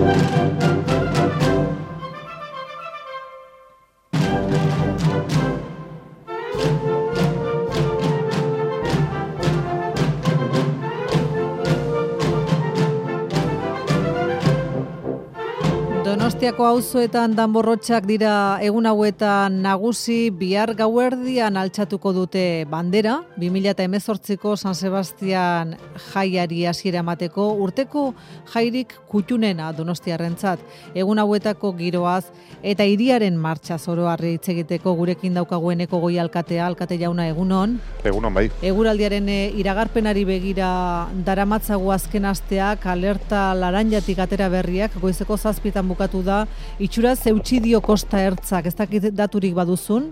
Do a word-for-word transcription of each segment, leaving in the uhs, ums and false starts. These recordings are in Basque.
Donostiako auzoetan danborrotxak dira egun hauetan nagusi. Bihar gauerdian altxatuko dute bandera, bi mila hemezortziko San Sebastian jaiari hasiera emateko, urteko jairik kutxunena Donostiarrentzat. Egun hauetako giroaz eta hiriaren martxa zoroarri hitz egiteko gurekin daukagueneko goi alkatea, alkate jauna, egunon. Egunon bai. Eguraldiaren iragarpenari begira daramatzagu azken asteak, alerta laranjatik atera berriak, goizeko zazpitan bukatu da, itxuraz eutxidio kosta ertzak, ez dakit daturik baduzun?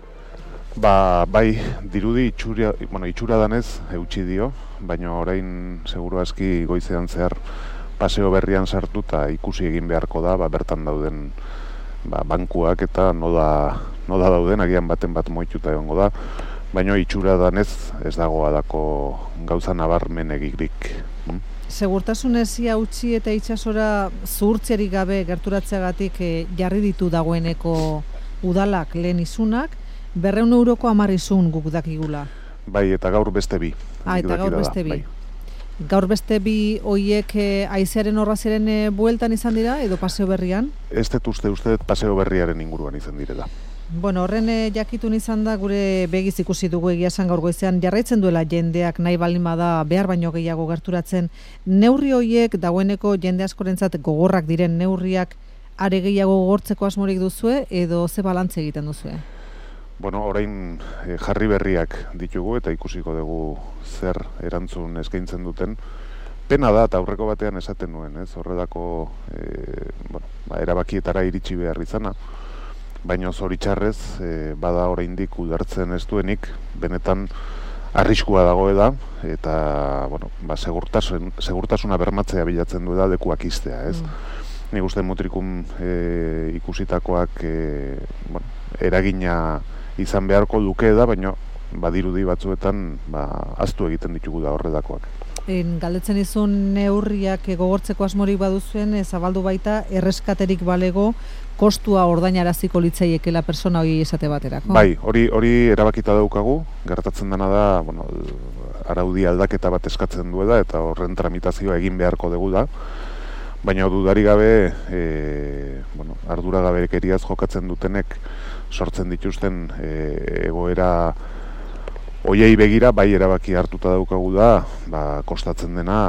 Ba, bai, dirudi itxura, bueno, itxura danez eutxidio, baina orain seguru aski goizean zehar paseo berrian sartu eta ikusi egin beharko da, ba, bertan dauden ba, bankuak eta noda, noda dauden, agian baten bat moituta egongo da, baina itxura danez ez dago adako gauza nabarmen egirik. Hm? Segurtasunezia utzi eta itsasora zuhurtzerik gabe gerturatzeagatik e, jarri ditu dagoeneko udalak lehen izunak, berrehun euroko hamar izun guk dakigula. Bai, eta gaur beste bi. Ah, eta gaur beste bi. Bai. Gaur beste bi hoiek e, haizearen orraziaren e, bueltan izan dira, edo paseo berrian? Ez dut uste, uste paseo berriaren inguruan izan direla. Bueno, horren e, jakitun izan da gure begiz ikusi dugu egia esan gaur goizean jarraitzen duela jendeak nahi baldin bada behar baino gehiago gerturatzen. Neurri horiek dagoeneko jende askorentzat gogorrak diren neurriak are gehiago gogortzeko asmorik duzue edo ze balantze egiten duzue? Bueno, orain e, jarri berriak ditugu eta ikusiko dugu zer erantzun eskaintzen duten. Pena da eta aurreko batean esaten nuen, ez? Horredako e, bueno, ba, erabakietara iritsi behar izana. Baina zoritxarrez, e, bada oraindik ulertzen ez duenik, benetan arriskua dagoe da, eta bueno, ba, segurtasun, segurtasuna bermatzea bilatzen du da lekuak iztea, ez? Mm. Nik uste mutrikum e, ikusitakoak e, bueno, eragina izan beharko luke da, baina badirudi batzuetan ba, aztu egiten ditugu da horredakoak. En, galdetzen izun neurriak gogortzeko asmorik baduzuen, zabaldu baita erreskaterik balego kostua ordainaraziko litzaiekela persona hori esate baterako. Bai, hori hori erabakita daukagu, gertatzen dena da, bueno, araudi aldaketa bat eskatzen duela eta horren tramitazioa egin beharko dugu da. Baina dudari gabe, e, bueno, arduragabekeriaz jokatzen dutenek sortzen dituzten e, egoera hoiei begira bai erabaki hartuta daukagu da, ba, kostatzen dena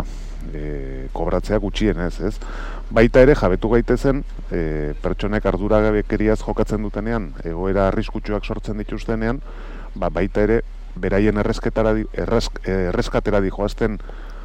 e, kobratzea gutxienez, ez? Baita ere jabetu gaitezen e, pertsonek arduragabekeriaz jokatzen dutenean, egoera arriskutsuak sortzen dituztenean, ba, baita ere beraien erresketara erresk, erreskatera dijoazten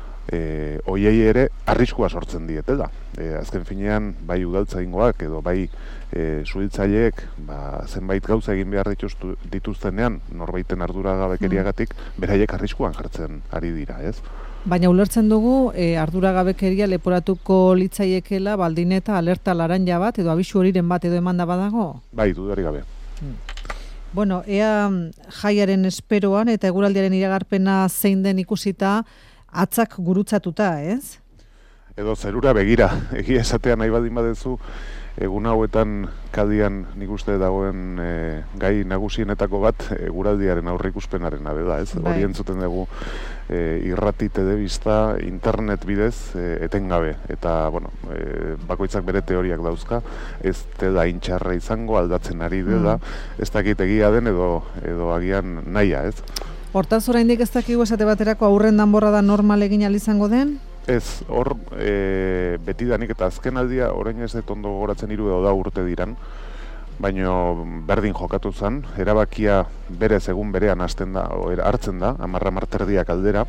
e, hoiei ere arriskua sortzen dietela. E, azken finean bai udaltzaingoak edo bai e, suhiltzaileek ba, zenbait gauza egin behar dituztu, dituztenean norbaiten arduragabekeriagatik beraiek arriskuan jartzen ari dira, ez? Baina ulertzen dugu e, arduragabekeria leporatuko litzaiekela baldin eta alerta laranja bat edo abisu horiren bat edo emanda badago? Bai, dudari gabe. Hmm. Bueno, ea jaiaren esperoan eta eguraldiaren iragarpena zein den ikusita atzak gurutzatuta, ez? Edo zerura begira, egia esatea nahi badin badezu, egun hauetan kadian nik uste dagoen e, gai nagusienetako bat eguraldiaren aurreikuspenaren dela, ez? Bai. Hori entzuten dugu e, irrati telebista, internet bidez e, etengabe eta bueno, e, bakoitzak bere teoriak dauzka, ez dela intxarra izango, aldatzen ari dela, mm. ez dakit egia den edo edo agian nahia, ez? Hortaz oraindik ez dakigu esate baterako aurren danborra da normal egin ahal izango den? Ez, hor e, betidanik eta azken aldia orain ez dut ondo gogoratzen hiru edo da urte diran, baino berdin jokatu zen, erabakia berez egun berean hasten da, o, hartzen da, amarra marterdiak aldera,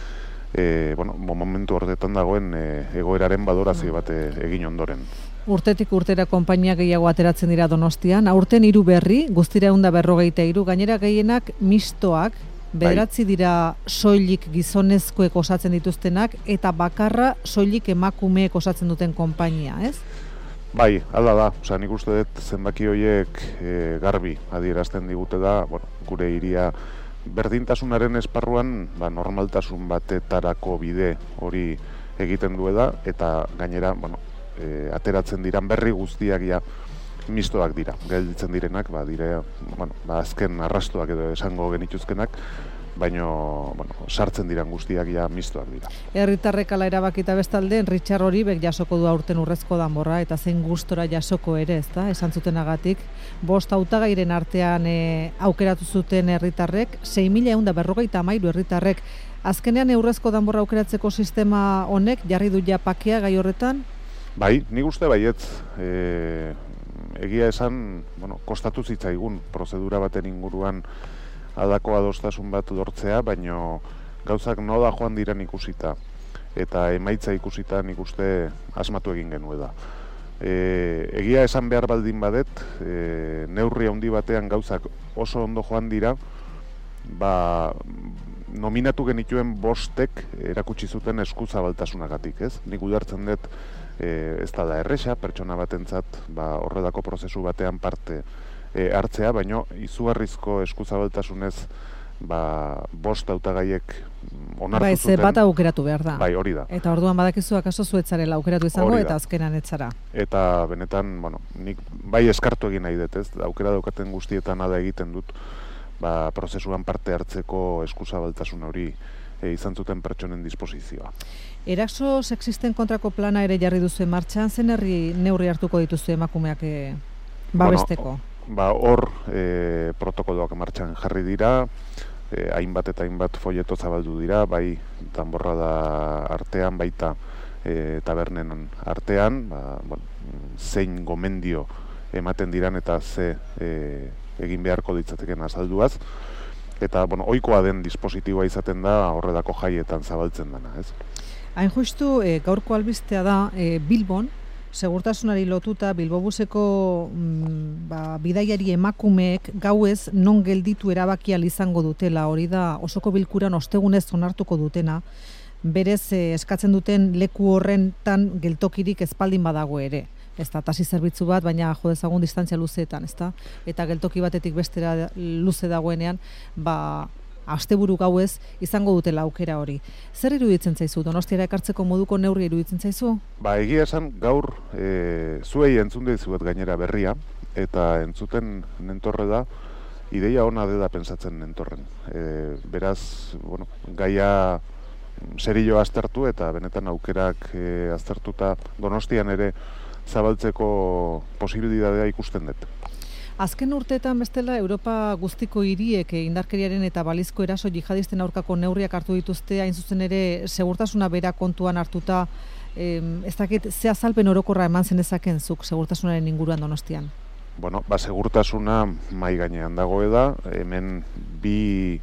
e, bueno, momentu horretan dagoen e, egoeraren badorazio bat e, egin ondoren. Urtetik urtera konpainia gehiago ateratzen dira Donostian, aurten hiru berri, guztira ehun eta berrogeita hiru, gainera gehienak mistoak, bederatzi dira soilik gizonezkoek osatzen dituztenak eta bakarra soilik emakumeek osatzen duten konpainia, ez? Bai, hala da. Osea, nik uste dut zenbaki horiek e, garbi adierazten digute da, bueno, gure hiria berdintasunaren esparruan, ba, normaltasun batetarako bide hori egiten duela eta gainera, bueno, e, ateratzen diran berri guztiak ja mistoak dira. Gelditzen direnak, ba, dire, bueno, ba, azken arrastuak edo esango genituzkenak, baino, bueno, sartzen diran guztiak ja mistoak dira. Herritarrek ala erabakita bestalde, Richard hori bek jasoko du aurten urrezko danborra, eta zein gustora jasoko ere, ezta, esan zutenagatik. Bost hautagairen artean e, aukeratu zuten herritarrek, sei mila ehun eta berrogeita hamairu herritarrek. Azkenean urrezko danborra aukeratzeko sistema honek jarri du ja pakea gai horretan? Bai, nik uste baietz, e, egia esan, bueno, kostatu zitzaigun prozedura baten inguruan adako adostasun bat lortzea, baino gauzak noda joan diren ikusita eta emaitza ikusita nik uste asmatu egin genuela. E, egia esan behar baldin badet, e, neurri handi batean gauzak oso ondo joan dira, ba, nominatu genituen bostek erakutsi zuten eskuzabaltasunagatik, ez? Nik ulertzen dut e, ez da da erresa, pertsona batentzat ba, horrelako prozesu batean parte E, hartzea, baino izugarrizko eskuzabaltasunez ba, bost hautagaiek onartu bai, zuten. Bai, bat aukeratu behar da. Bai, hori da. Eta orduan badakizu akaso zuetzarela aukeratu izango eta azkenan etzara. Eta benetan, bueno, nik bai eskartu egin nahi dut, ez? Aukera daukaten guztietan ada egiten dut, ba, prozesuan parte hartzeko eskuzabaltasun hori e, izan zuten pertsonen disposizioa. Eraso sexisten kontrako plana ere jarri duzu martxan, zen herri neurri hartuko dituzu emakumeak e, babesteko? Bueno, Ba, hor e, protokoloak martxan jarri dira, e, hainbat eta hainbat folleto zabaldu dira, bai danborrada artean, baita e, tabernen artean, ba, bueno, zein gomendio ematen diran eta ze e, egin beharko ditzateken azalduaz. Eta, bueno, ohikoa den dispositiboa izaten da horrelako jaietan zabaltzen dena, ez? Hain justu, e, gaurko albistea da e, Bilbon, segurtasunari lotuta Bilbobuseko mm, ba, bidaiari emakumeek gauez non gelditu erabakia izango dutela, hori da osoko bilkuran ostegunez onartuko dutena, berez eh, eskatzen duten leku horrentan geltokirik ezpaldin badago ere. Ez da, taxi zerbitzu bat, baina jo dezagun distantzia luzeetan, ez da? Eta geltoki batetik bestera luze dagoenean, ba, asteburu gauez izango dutela aukera hori. Zer iruditzen zaizu? Donostiara ekartzeko moduko neurri iruditzen zaizu? Ba, egia esan gaur e, zuei entzun dizuet gainera berria, eta entzuten nentorre da, ideia ona dela pentsatzen nentorren. E, beraz, bueno, gaia serio aztertu eta benetan aukerak e, aztertuta Donostian ere zabaltzeko posibilitatea ikusten dut. Azken urteetan bestela Europa guztiko hiriek indarkeriaren eta balizko eraso jihadisten aurkako neurriak hartu dituzte, hain zuzen ere segurtasuna bera kontuan hartuta, eh, ez dakit ze azalpen orokorra eman zenezaken zuk segurtasunaren inguruan Donostian? Bueno, ba, segurtasuna mai gainean dagoe da, hemen bi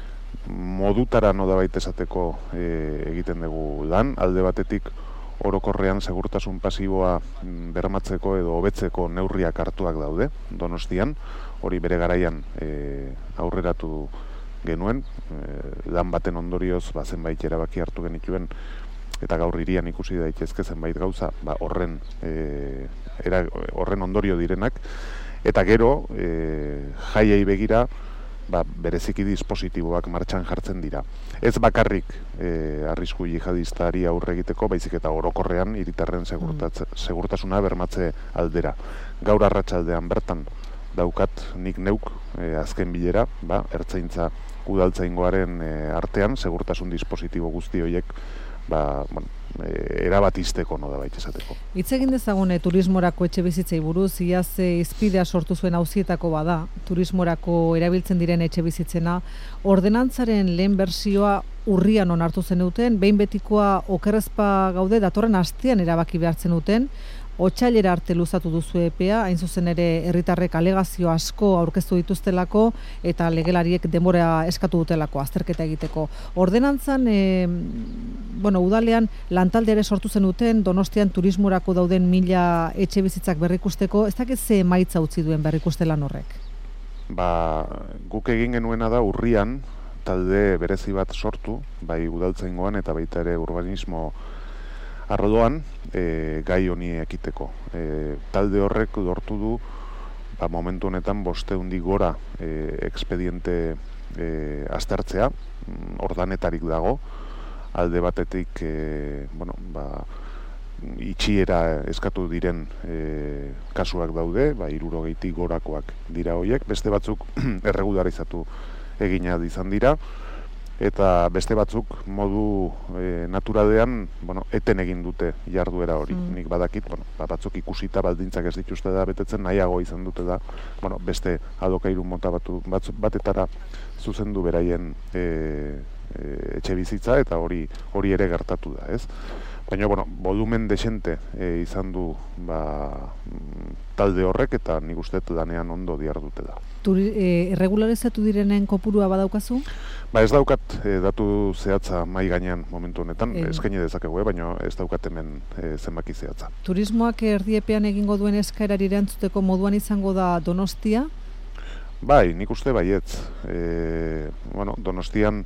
modutara nodabait esateko e, egiten dugu lan, alde batetik orokorrean segurtasun pasiboa bermatzeko edo hobetzeko neurriak hartuak daude Donostian, hori bere garaian e, aurreratu genuen, e, lan baten ondorioz ba, zenbait erabaki hartu genituen eta gaur hirian ikusi daitezke zenbait gauza ba, horren, e, era, horren ondorio direnak, eta gero e, jaiei begira ba, bereziki dispositiboak martxan jartzen dira. Ez bakarrik e, arrisku jihadistari aurre egiteko, baizik eta orokorrean hiritarren segurtasuna bermatze aldera. Gaur arratsaldean bertan daukat nik neuk e, azken bilera, ba, ertzaintza udaltzaingoaren e, artean, segurtasun dispositibo guzti horiek ba, bueno, e, erabatisteko no da baita esateko. Hitz egin dezagun turismorako etxe bizitzei buruz, iaz e, izpidea sortu zuen auzietako bada, turismorako erabiltzen diren etxe bizitzena, ordenantzaren lehen bersioa urrian onartu zenuten, behin betikoa okerrezpa gaude, datorren astean erabaki behartzen duten, otsailera arte luzatu duzu epea, hain zuzen ere herritarrek alegazio asko aurkeztu dituztelako eta legelariek denbora eskatu dutelako azterketa egiteko. Ordenantzan, e, bueno, udalean lantalde ere sortu zenuten, Donostian turismorako dauden mila etxe bizitzak berrikusteko, ez dakit ze emaitza utzi duen berrikuste lan horrek? Ba, guk egin genuena da urrian talde berezi bat sortu, bai udaltzaingoan eta baita ere urbanismo arloan e, gai honi ekiteko. E, talde horrek lortu du ba, momentu honetan bosteundi gora e, expediente e, aztertzea, ordanetarik dago, alde batetik e, bueno, ba, itxiera eskatu diren e, kasuak daude, ba, hirurogeitik gorakoak dira horiek, beste batzuk erregularizatu egina izan dira, eta beste batzuk modu e, naturalean, bueno, eten egin dute jarduera hori. Mm. Nik badakit, bueno, batzuk ikusita baldintzak ez dituzte da betetzen, nahiago izan dute da, bueno, beste alokairu mota batu, batzuk, batetara zuzendu beraien e, e, etxe bizitza, eta hori hori ere gertatu da, ez? Baina, bueno, volumen desente e, izan du ba, talde horrek, eta nik uste lanean ondo diardute da. Turi, e, erregularizatu direnen kopurua badaukazu? Ba ez daukat e, datu zehatza mai gainean momentu honetan, e. eskaini dezakegu, eh, baina ez daukat hemen e, zenbaki zehatza. Turismoak erdiepean egingo duen eskaerari erantzuteko moduan izango da Donostia? Bai, nik uste baietz. E, bueno, Donostian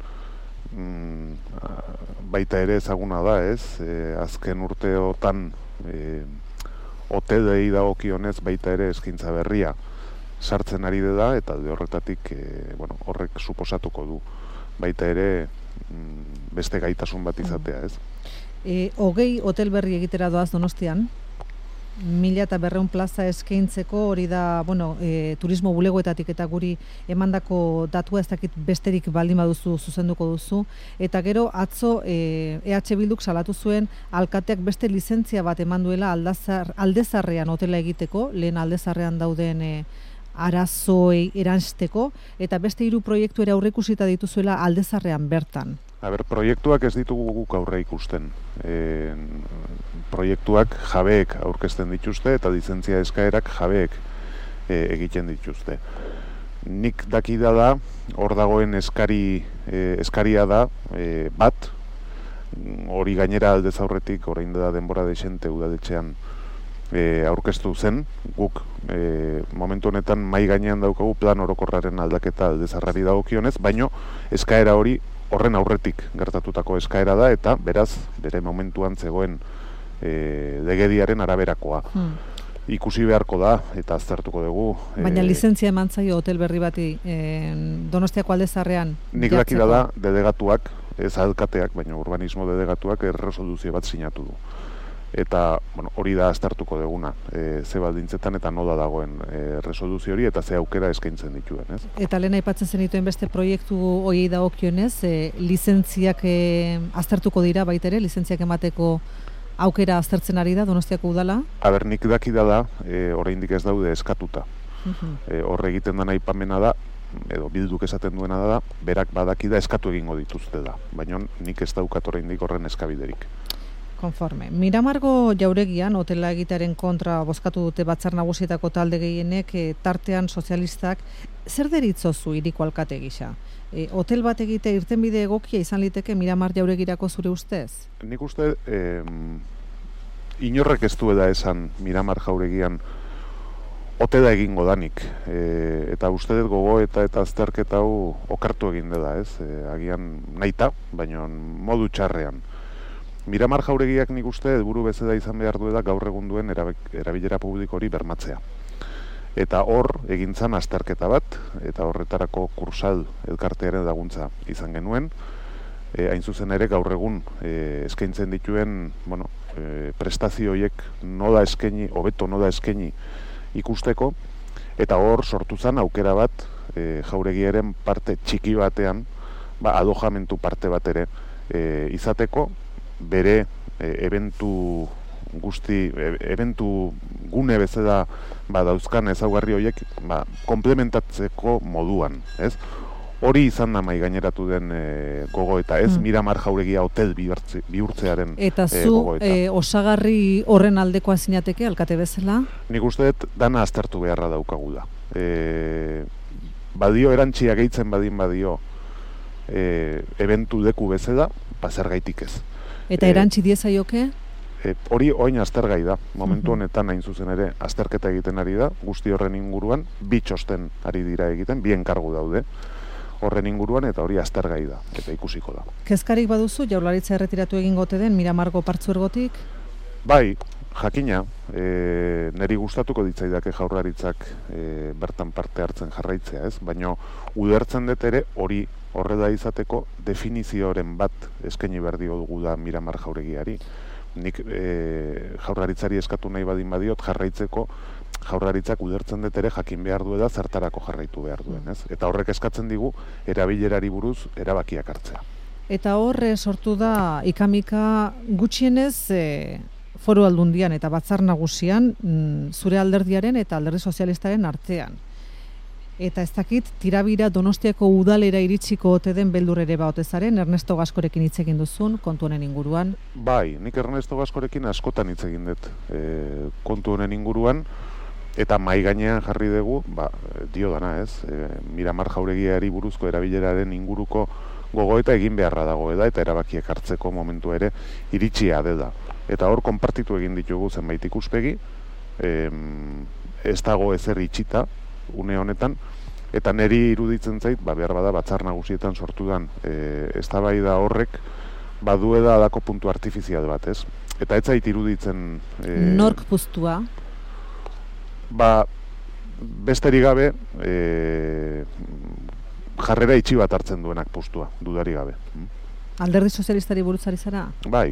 mm, baita ere ezaguna da, ez? E, azken urteotan e, hotelei dagokionez baita ere eskaintza berria sartzen ari da, eta alde horretatik e, bueno, horrek suposatuko du baita ere mm, beste gaitasun bat izatea, ez? E, hogei hotel berri egitera doaz Donostian, mila eta berreun plaza eskaintzeko, hori da, bueno, e, turismo bulegoetatik eta guri emandako datua ez dakit besterik baldin baduzu zuzenduko duzu, eta gero atzo e, EH Bilduk salatu zuen alkateak beste lizentzia bat eman duela aldazar, aldezarrean hotela egiteko, lehen aldezarrean dauden e, arazoei eransteko, eta beste hiru proiektu ere aurreikusita dituzuela aldezarrean bertan. A ber, proiektuak ez ditugu guk aurre ikusten. E, proiektuak jabeek aurkezten dituzte eta lizentzia eskaerak jabeek e, egiten dituzte. Nik dakida da, hor dagoen eskari, e, eskaria da e, bat, hori gainera aldez aurretik, orain da denbora desente udadetxean e, aurkeztu zen, guk e, momentu honetan mai gainean daukagu plan orokorraren aldaketa aldezarrari dagokionez, baino eskaera hori horren aurretik gertatutako eskaera da, eta beraz, bere momentuan zegoen e, legediaren araberakoa. Hmm. Ikusi beharko da, eta aztertuko dugu. Baina e, lizentzia eman zaio hotel berri bati e, Donostiako aldezarrean? Nik dakida da, delegatuak, ez alkateak, baina urbanismo delegatuak erresoluzio bat sinatu du. Eta bueno, hori da aztertuko duguna, e, ze baldintzetan eta nola dagoen e, resoluzio hori eta ze aukera eskaintzen dituen, ez? Eta lehen aipatzen zenituen beste proiektu horiei dagokionez, e, lizentziak e, aztertuko dira baita ere, lizentziak emateko aukera aztertzen ari da Donostiako udala? Aber, nik dakida da, e, oraindik ez daude eskatuta. Uh-huh. E, horre egiten dena aipamena da, edo Bilduk esaten duena da, berak badakida eskatu egingo dituzte da, baina nik ez daukat oraindik horren eskabiderik. Konforme. Miramargo jauregian hotela egitearen kontra bozkatu dute Batzar Nagusietako talde gehienek, e, tartean sozialistak. Zer deritzozu hiriko alkate gisa? E, hotel bat egite irtenbide egokia izan liteke Miramar jauregirako zure ustez? Nik uste eh, inorrek ez duela esan Miramar jauregian hotela egingo danik. E, eta uste dut gogo eta eta azterketa hau okartu egin dela, ez? E, agian nahita, baina modu txarrean. Miramar jauregiak nik uste helburu bezala izan behar duela gaur egun duen erabilera publiko hori bermatzea. Eta hor egintzan azterketa bat, eta horretarako kursal elkartearen laguntza izan genuen, e, hain zuzen ere gaur egun e, eskaintzen dituen bueno, e, prestazio horiek nola eskaini, hobeto nola eskaini ikusteko, eta hor sortu zen aukera bat e, jauregiaren parte txiki batean, ba, alojamentu parte bat ere e, izateko, bere e, ebentu guzti, e, ebentu gune bezala ba, dauzkan ezaugarri horiek ba, komplementatzeko moduan, ez? Hori izan da mai gaineratu den e, gogo eta ez, hmm. Miramar jauregia hotel bihurtze, bihurtzearen eta zu e, e, osagarri horren aldekoa zinateke, alkate bezala? Nik uste dut dana aztertu beharra daukagula. E, badio erantxia gehitzen badin badio e, ebentu deku bezala, bazer gaitik ez. Eta erantzi diezaioke? E, hori oin aztergai da. Momentu honetan hain zuzen ere azterketa egiten ari da, guzti horren inguruan, bi txosten ari dira egiten, bi enkargu daude horren inguruan, eta hori aztergai da, eta ikusiko da. Kezkarik baduzu, Jaurlaritza erretiratu egingo ote den Miramargo partzuergotik? Bai, jakina, e, niri gustatuko ditzaidake Jaurlaritzak e, bertan parte hartzen jarraitzea, ez? Baina ulertzen dut ere hori horrela izateko definizioren bat eskaini behar dio dugu da Miramar jauregiari. nik e, jaurlaritzari eskatu nahi badin badiot jarraitzeko, jaurlaritzak ulertzen dut ere jakin behar du da zertarako jarraitu behar duen, ez? Eta horrek eskatzen digu erabilerari buruz erabakiak hartzea. Eta horre sortu da ikamika gutxienez e, foru aldundian eta batzar nagusian mm, zure alderdiaren eta alderdi sozialistaren artean. Eta ez dakit, tirabira Donostiako udalera iritsiko ote den beldur ere baotezaren, Ernesto Gaskorekin hitz egin duzun, kontu honen inguruan? Bai, nik Ernesto Gaskorekin askotan hitz egin dut e, kontu honen inguruan, eta mai gainean jarri dugu, ba, dio dana ez, e, Miramar Jauregiari buruzko erabileraren inguruko gogoeta egin beharra dago eda, eta erabakiek hartzeko momentu ere iritsia dela. Eta hor konpartitu egin ditugu zenbait ikuspegi, em, ez dago ezer itxita une honetan, eta niri iruditzen zait, ba, behar bada batzar nagusietan sortu dan, e, eztabaida horrek badueda alako puntu artifizial bat, ez? Eta ez zait iruditzen... E, Nork puztua? Ba, besterik gabe, e, jarrera itxi bat hartzen duenak postua, dudari gabe. Alderdi sozialistari buruz ari zara? Bai.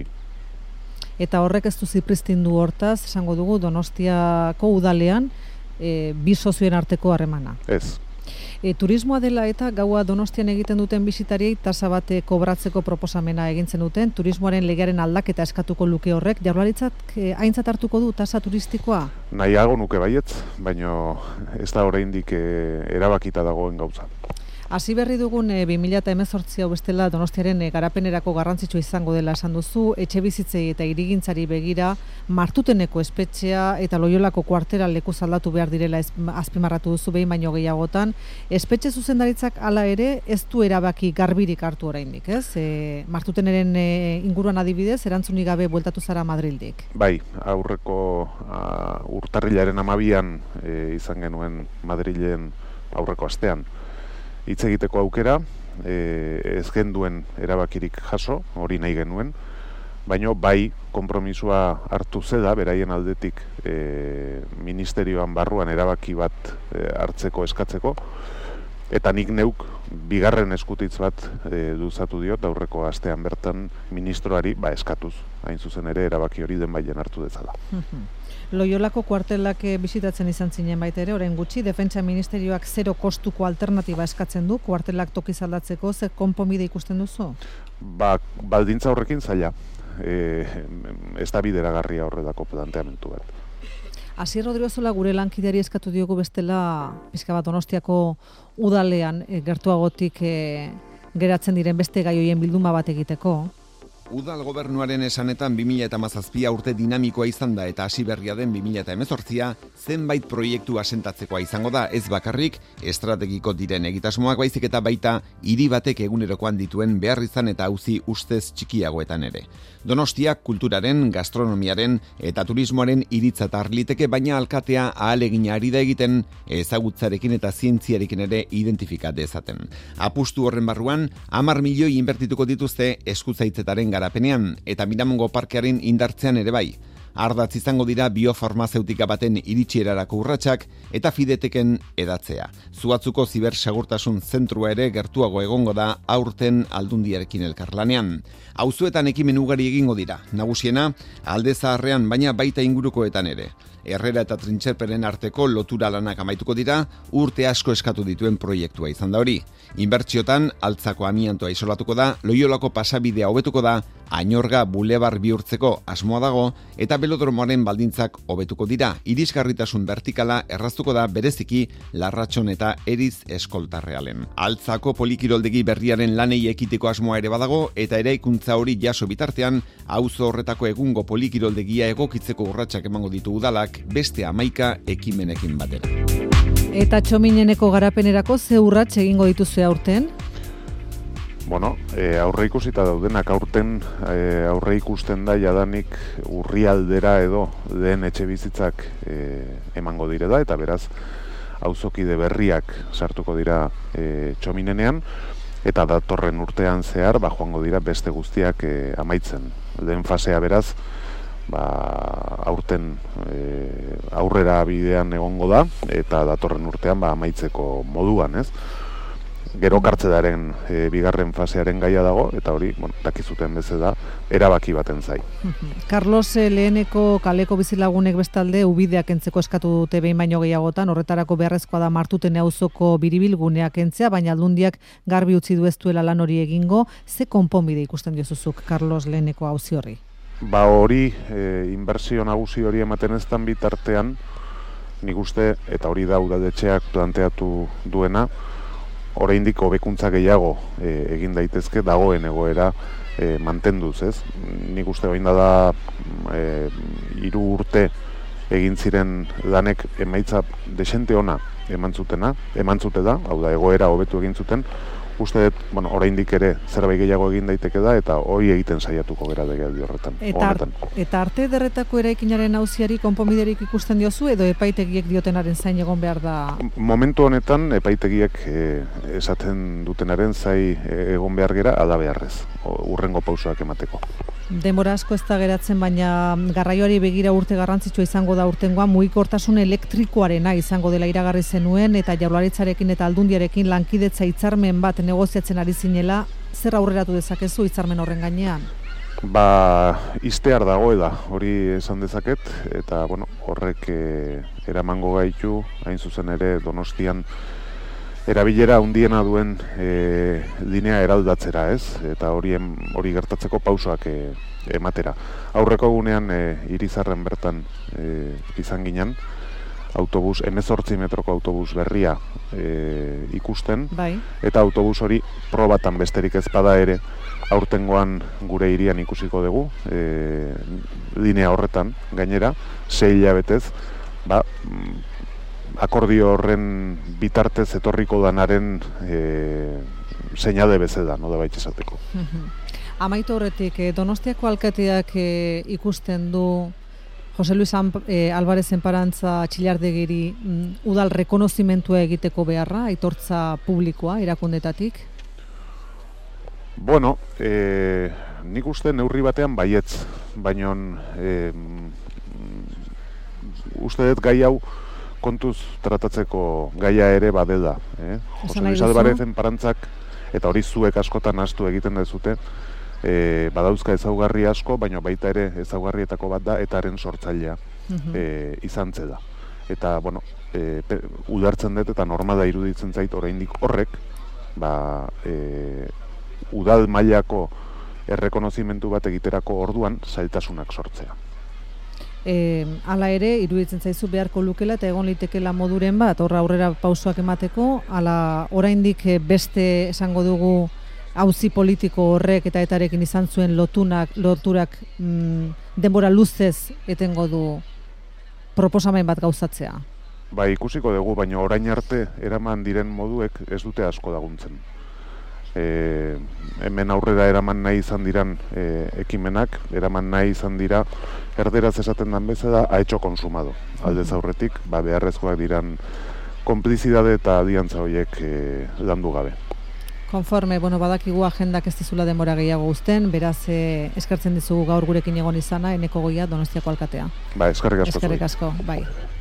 Eta horrek ez du zipristindu hortaz, esango dugu, Donostiako udalean e, bi sozioen arteko harremana. Ez. E, turismoa dela eta gaua Donostian egiten duten bisitariei tasa bate kobratzeko proposamena egintzen duten, turismoaren legearen aldaketa eskatuko luke horrek, Jaurlaritzak e, aintzat hartuko du tasa turistikoa? Nahiago nuke baietz, baino ez da oraindik e, erabakita dagoen gauza. Hasi berri dugun e, bi mila hemezortzi hau bestela Donostiaren e, garapenerako garrantzitsua izango dela esan duzu, etxe bizitzei eta hirigintzari begira Martuteneko espetxea eta Loiolako kuartera leku aldatu behar direla ez, azpimarratu duzu behin baino gehiagotan. Espetxe zuzendaritzak hala ere ez du erabaki garbirik hartu oraindik, ez? E, Martuteneren e, inguruan adibidez, erantzunik gabe bueltatu zara Madrildik. Bai, aurreko a, urtarrilaren amabian e, izan genuen Madrilen aurreko astean hitz egiteko aukera, e, ez genduen erabakirik jaso, hori nahi genuen, baino bai konpromisua hartu zeda, beraien aldetik e, ministerioan barruan erabaki bat e, hartzeko eskatzeko, eta nik neuk bigarren eskutitz bat e, duzatu diot, aurreko astean bertan ministroari ba, eskatuz, hain zuzen ere erabaki hori den baien hartu dezala. Loiolako kuartelak bisitatzen izan zinen baita ere, orain gutxi, Defentsa Ministerioak zero kostuko alternatiba eskatzen du, kuartelak tokiz aldatzeko, ze konponbide ikusten duzu? Ba, baldintza horrekin zaila, e, ez da bideragarria horretako planteamentu bat. Asier Rodriguezola gure lankideari eskatu diogu bestela, pixka bat Donostiako udalean e, gertuagotik e, geratzen diren beste gai hoien bilduma bat egiteko. Udal gobernuaren esanetan bi mila hamazazpia urte dinamikoa izan da eta hasi berria den bi mila hemezortzia zenbait proiektu asentatzekoa izango da, ez bakarrik estrategiko diren egitasmoak baizik eta baita hiri batek egunerokoan dituen behar izan eta auzi ustez txikiagoetan ere. Donostiak kulturaren, gastronomiaren eta turismoaren hiritzat arliteke, baina alkatea ahalegina ari da egiten ezagutzarekin eta zientziarekin ere identifika dezaten. Apustu horren barruan, hamar milioi inbertituko dituzte eskuzaitzetaren garapenean eta Miramongo parkearen indartzean ere bai. Ardatz izango dira biofarmazeutika baten iritsierarako urratsak eta Fideteken edatzea. Zuatzuko zibersegurtasun zentrua ere gertuago egongo da aurten Aldundiarekin elkarlanean. Auzoetan ekimen ugari egingo dira, nagusiena Alde Zaharrean baina baita ingurukoetan ere. Herrera eta Trintxerperen arteko lotura lanak amaituko dira, urte asko eskatu dituen proiektua izan da hori. Inbertsiotan, Altzako amiantoa isolatuko da, Loiolako pasabidea hobetuko da, Añorga bulebar bihurtzeko asmoa dago, eta belodromoaren baldintzak hobetuko dira. Irisgarritasun vertikala erraztuko da bereziki Larratxon eta Eriz eskoltarrealen. Altzako polikiroldegi berriaren lanei ekiteko asmoa ere badago, eta eraikuntza hori jaso bitartean, auzo horretako egungo polikiroldegia egokitzeko urratsak emango ditu udalak, beste hamaika ekimenekin batera. Eta Txomineneko garapenerako ze urrats egingo dituzue aurten? Bueno, e, aurre ikusita daudenak aurten e, aurre ikusten da jadanik urrialdera edo den etxe bizitzak e, emango dire da, eta beraz auzokide berriak sartuko dira e, Txominenean, eta datorren urtean zehar ba, joango dira beste guztiak e, amaitzen. Lehen fasea beraz, ba, aurten e, aurrera bidean egongo da, eta datorren urtean ba, amaitzeko moduan, ez? gero kartzelaren e, bigarren fasearen gaia dago, eta hori, bueno, dakizuten beze da, erabaki baten zai. Carlos leheneko kaleko bizilagunek bestalde ubideak entzeko eskatu dute behin baino gehiagotan, horretarako beharrezkoa da Martutene auzoko biribilguneak entzea, baina aldundiak garbi utzi du ez duela lan hori egingo. Ze konponbide ikusten diozuzuk Carlos leheneko auzi horri? Ba hori, e, inbertsio nagusi hori ematen eztan bitartean, nik uste, eta hori da udadetxeak planteatu duena, oraindik hobekuntza gehiago e, egin daitezke dagoen egoera e, mantenduz, ez? Nik uste bain da e, hiru urte egin ziren lanek emaitza desente ona eman zutena, eman zute da, hau da egoera hobetu egin zuten. Uste dut, bueno, oraindik ere zerbait gehiago egin daiteke da eta hori egiten saiatuko gera legealdi horretan. Eta, eta arte derretako eraikinaren auziari konponbiderik ikusten diozu edo epaitegiek diotenaren zain egon behar da? Momentu honetan epaitegiek e, esaten dutenaren zai egon behar gera ala beharrez, urrengo pausoak emateko. Denbora asko ez da geratzen, baina garraioari begira urte garrantzitsua izango da urtengoa, mugikortasun elektrikoarena izango dela iragarri zenuen eta Jaurlaritzarekin eta Aldundiarekin lankidetza hitzarmen bat negoziatzen ari zinela, zer aurreratu dezakezu hitzarmen horren gainean? Ba, iztear dagoela, hori esan dezaket, eta bueno, horrek e, eramango gaitu, hain zuzen ere Donostian erabilera handiena duen e, linea eraldatzera, ez? Eta hori hori gertatzeko pausoak e, ematera. Aurreko egunean e, Irizarren bertan e, izan ginen, autobus, hemezortzi metroko autobus berria e, ikusten, bai. Eta autobus hori probatan besterik ez bada ere, aurtengoan gure hirian ikusiko dugu, e, linea horretan, gainera, sei hilabetez, ba, akordio horren bitartez etorriko danaren e, seinale bezala, no da baitz esateko. Amaitu horretik, Donostiako alkateak e, ikusten du Jose Luis e, Alvarez Enparantza Txillardegiri mm, udal rekonozimentua egiteko beharra, aitortza publikoa erakundetatik? Bueno, e, nik uste neurri batean baietz, baina e, uste dut gai hau kontuz tratatzeko gaia ere badela. Eh? Jose Luis Alvarez Enparantzak, eta hori zuek askotan astu egiten dezute, e, badauzka ezaugarri asko, baina baita ere ezaugarrietako bat da, etaren sortzailea uh-huh. e, izan zela. Eta, bueno, e, pe, udartzen dut eta normala iruditzen zait oraindik horrek, ba, e, udal mailako errekonozimentu bat egiterako orduan zailtasunak sortzea. E, ala ere, iruditzen zaizu beharko lukela eta egon litekela moduren bat, horra aurrera pausoak emateko, ala oraindik beste esango dugu auzi politiko horrek eta etarekin izan zuen lotunak, loturak mm, denbora luzez etengo du proposamen bat gauzatzea. Ba, ikusiko dugu, baina orain arte eraman diren moduek ez dute asko laguntzen. E, hemen aurrera eraman nahi izan diran e, ekimenak, eraman nahi izan dira erderaz esaten dan bezala ha hecho consumado. Aldez aurretik, ba, beharrezkoak diran konplizidade eta aliantza horiek e, landu gabe. Konforme, bueno, badakigu agendak ez dizula denbora gehiago uzten, beraz e, eskertzen dizugu gaur gurekin egon izana, Eneko Goia, Donostiako alkatea. Ba, eskerrik asko. Eskerrik asko, bai.